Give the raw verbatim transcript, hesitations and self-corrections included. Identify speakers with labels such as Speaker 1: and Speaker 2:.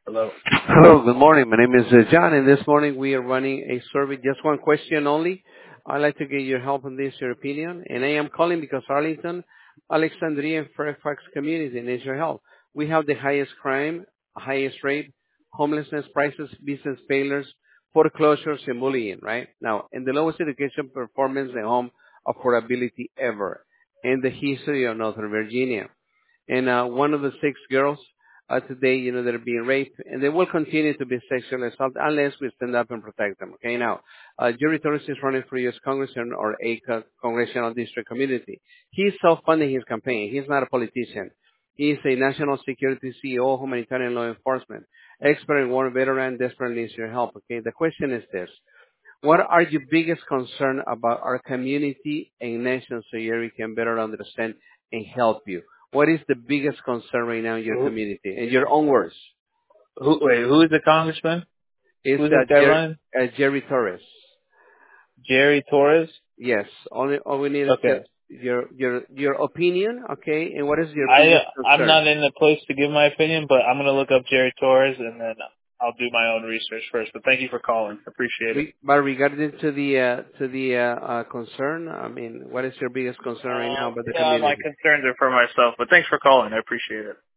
Speaker 1: Hello.
Speaker 2: Hello, good morning. My name is uh, John, and this morning we are running a survey, just one question only. I'd like to get your help on this, your opinion. And I am calling because Arlington, Alexandria, and Fairfax community needs your help. We have the highest crime, highest rate, homelessness prices, business failures, foreclosures, and bullying, right? Now, and the lowest education performance and home affordability ever in the history of Northern Virginia. And uh, one of the six girls uh, today, you know, that are being raped, and they will continue to be sexually assaulted unless we stand up and protect them. Okay, now, uh, Jerry Torres is running for U S Congressman or a co- congressional district community. He's self-funding his campaign. He's not a politician. He is a national security C E O, humanitarian law enforcement, expert in war veteran, desperately needs your help. Okay, the question is this. What are your biggest concern about our community and nation so Jerry can better understand and help you? What is the biggest concern right now in your
Speaker 1: Who,
Speaker 2: community? In your own words,
Speaker 1: who, wait, who is the congressman?
Speaker 2: is
Speaker 1: Who's this
Speaker 2: uh,
Speaker 1: guy
Speaker 2: Jer-
Speaker 1: running?
Speaker 2: uh, Jerry Torres.
Speaker 1: Jerry Torres?
Speaker 2: Yes, only all we need is
Speaker 1: Okay.
Speaker 2: just your your your opinion, okay? And what is your
Speaker 1: I,
Speaker 2: biggest
Speaker 1: I'm
Speaker 2: concern?
Speaker 1: not in the place to give my opinion, but I'm going to look up Jerry Torres and then I'll do my own research first. But thank you for calling. Appreciate it.
Speaker 2: Re- But regarding to the uh, to the uh, uh, concern, I mean, what is your biggest concern right now
Speaker 1: Um,
Speaker 2: about the
Speaker 1: yeah, my
Speaker 2: community?
Speaker 1: concerns are for myself, but thanks for calling. I appreciate it.